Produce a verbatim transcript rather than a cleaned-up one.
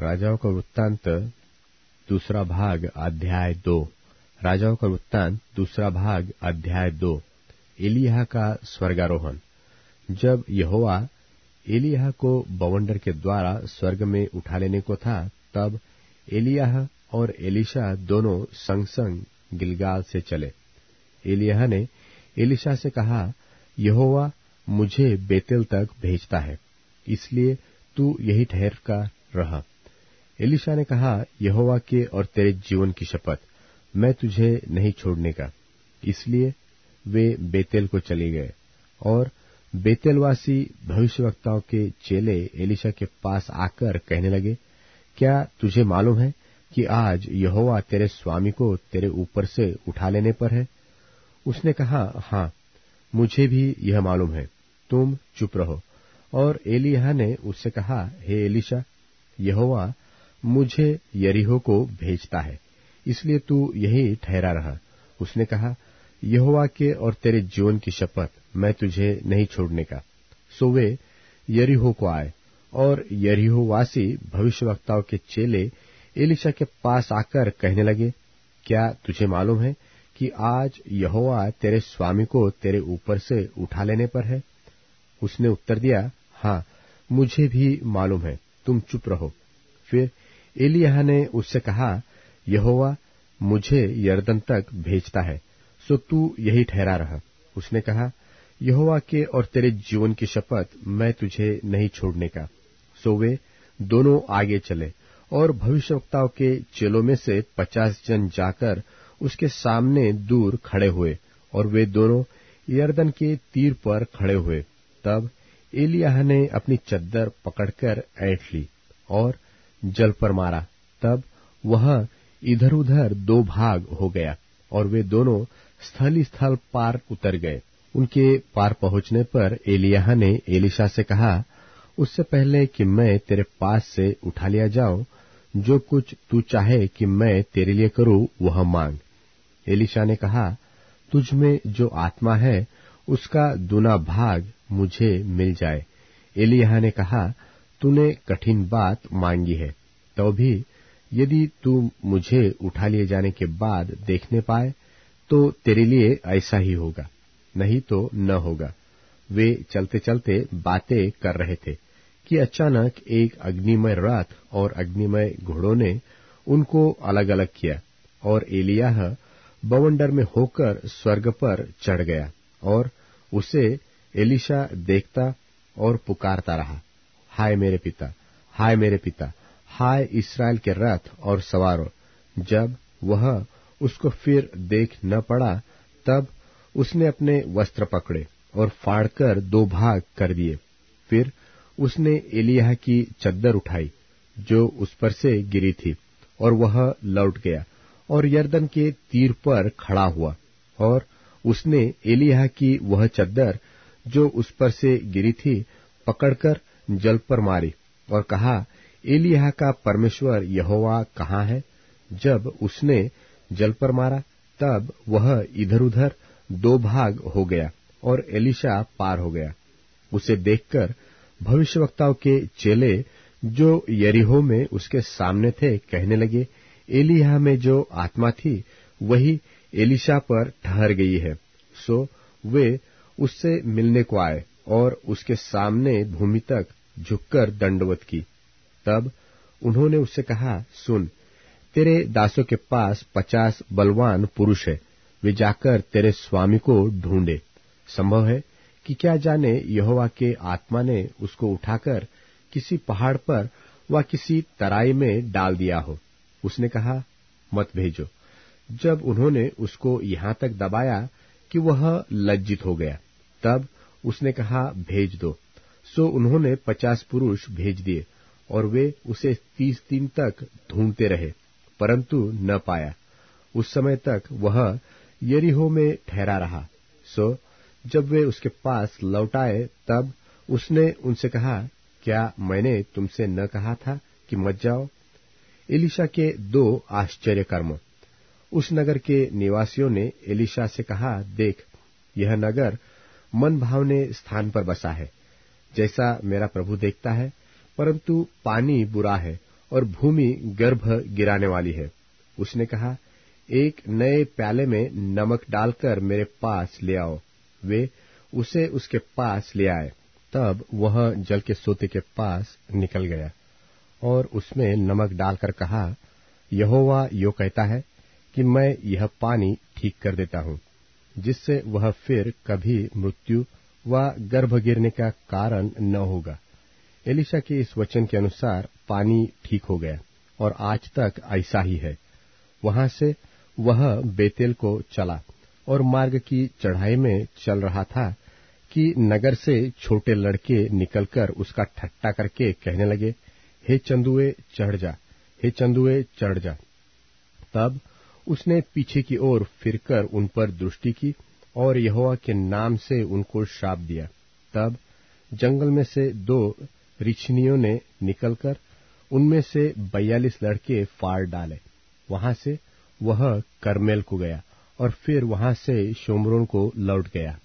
राजाओं का वृत्तांत दूसरा भाग अध्याय दो। राजाओं का वृत्तांत दूसरा भाग अध्याय दो। एलिय्याह का स्वर्गारोहण। जब यहोवा एलिय्याह को बवंडर के द्वारा स्वर्ग में उठा लेने को था, तब एलिय्याह और एलीशा दोनों संग संग गिलगाल से चले। एलिय्याह ने एलीशा से कहा, यहोवा मुझे बेतेल तक भेजता है, इसलिए तू यही ठहर कर रह। एलीशा ने कहा, यहोवा के और तेरे जीवन की शपथ, मैं तुझे नहीं छोड़ने का। इसलिए वे बेतेल को चले गए। और बेतेलवासी भविष्यवक्ताओं के चेले एलीशा के पास आकर कहने लगे, क्या तुझे मालूम है कि आज यहोवा तेरे स्वामी को तेरे ऊपर से उठा लेने पर है? उसने कहा, हाँ, मुझे भी यह मालूम है, तुम चुप रहो। और एलिय्याह ने उससे कहा, हे एलीशा, यहोवा मुझे यरीहो को भेजता है, इसलिए तू यही ठहरा रहा। उसने कहा, यहोवा के और तेरे जीवन की शपथ, मैं तुझे नहीं छोड़ने का। सो वे यरीहो को आए। और यरीहोवासी भविष्यवक्ताओं के चेले एलीशा के पास आकर कहने लगे, क्या तुझे मालूम है कि आज यहोवा तेरे स्वामी को तेरे ऊपर से उठा लेने पर है? उसने उत्तर दिया, हाँ, मुझे भी मालूम है, तुम चुप रहो। फिर एलिय्याह ने उससे कहा, यहोवा मुझे यरदन तक भेजता है, सो तू यही ठहरा रह। उसने कहा, यहोवा के और तेरे जीवन की शपथ, मैं तुझे नहीं छोड़ने का। सो वे दोनों आगे चले। और भविष्यवक्ताओं के चेलों में से पचास जन जाकर उसके सामने दूर खड़े हुए, और वे दोनों यरदन के तीर पर खड़े हुए। तब एलिय्याह ने अपनी चद्दर पकड़कर ऐंठ ली और जल पर मारा। तब वह इधर उधर दो भाग हो गया, और वे दोनों स्थल ही स्थल पार उतर गए। उनके पार पहुंचने पर एलिय्याह ने एलीशा से कहा, उससे पहले कि मैं तेरे पास से उठा लिया जाऊं, जो कुछ तू चाहे कि मैं तेरे लिए करूं, वह मांग। एलीशा ने कहा, तुझ में जो आत्मा है उसका दूना भाग मुझे मिल जाए। एलिय्याह ने कहा, तूने कठिन बात मांगी है, तो भी यदि तू मुझे उठा लिए जाने के बाद देखने पाए तो तेरे लिए ऐसा ही होगा, नहीं तो न होगा। वे चलते चलते बातें कर रहे थे कि अचानक एक अग्निमय रथ और अग्निमय घोड़ों ने उनको अलग अलग किया, और एलिय्याह बवंडर में होकर स्वर्ग पर चढ़ गया। और उसे एलीशा देखता और पुकारता रहा, हाय मेरे पिता, हाय मेरे पिता, हाय इस्राएल के रथ और सवारों। जब वह उसको फिर देख न पड़ा, तब उसने अपने वस्त्र पकड़े और फाड़कर दो भाग कर दिए। फिर उसने एलिय्याह की चद्दर उठाई जो उस पर से गिरी थी, और वह लौट गया और यरदन के तीर पर खड़ा हुआ। और उसने एलिय्याह की वह चद्दर जो उस पर से गिरी थी पकड़कर जल पर मारी और कहा, एलिय्याह का परमेश्वर यहोवा कहाँ है? जब उसने जल पर मारा, तब वह इधर उधर दो भाग हो गया और एलीशा पार हो गया। उसे देखकर भविष्यवक्ताओं के चेले जो यरीहो में उसके सामने थे कहने लगे, एलिय्याह में जो आत्मा थी वही एलीशा पर ठहर गई है। सो वे उससे मिलने को आए और उसके सामने भूमि तक झुककर दंडवत की। तब उन्होंने उससे कहा, सुन, तेरे दासों के पास पचास बलवान पुरुष है, वे जाकर तेरे स्वामी को ढूंढे। संभव है कि क्या जाने यहोवा के आत्मा ने उसको उठाकर किसी पहाड़ पर व किसी तराई में डाल दिया हो। उसने कहा, मत भेजो। जब उन्होंने उसको यहां तक दबाया कि वह लज्जित हो गया, तब उसने कहा, भेज दो। सो उन्होंने पचास पुरुष भेज दिए, और वे उसे तीस दिन तक ढूंढते रहे, परंतु न पाया। उस समय तक वह यरीहो में ठहरा रहा। सो जब वे उसके पास लौट आए, तब उसने उनसे कहा, क्या मैंने तुमसे न कहा था कि मत जाओ? एलीशा के दो आश्चर्य कर्म। उस नगर के निवासियों ने एलीशा से कहा, देख, यह नगर मन भावने स्थान पर बसा है, जैसा मेरा प्रभु देखता है, परंतु पानी बुरा है और भूमि गर्भ गिराने वाली है। उसने कहा, एक नए प्याले में नमक डालकर मेरे पास ले आओ। वे उसे उसके पास ले आए। तब वह जल के सोते के पास निकल गया और उसमें नमक डालकर कहा, यहोवा यो कहता है कि मैं यह पानी ठीक कर देता हूं, जिससे वह फिर कभी मृत्यु व गर्भ गिरने का कारण न होगा। एलीशा के इस वचन के अनुसार पानी ठीक हो गया और आज तक ऐसा ही है। वहां से वह बेतेल को चला और मार्ग की चढ़ाई में चल रहा था कि नगर से छोटे लड़के निकलकर उसका ठट्टा करके कहने लगे, हे चंदुए चढ़ जा, हे चंदुए चढ़ जा। तब उसने पीछे की ओर फिरकर उन पर दृष्टि की और यहोवा के नाम से उनको श्राप दिया। तब जंगल में से दो रिछनियों ने निकलकर उनमें से बयालीस लड़के फाड़ डाले। वहां से वह करमेल को गया और फिर वहां से शोमरोन को लौट गया।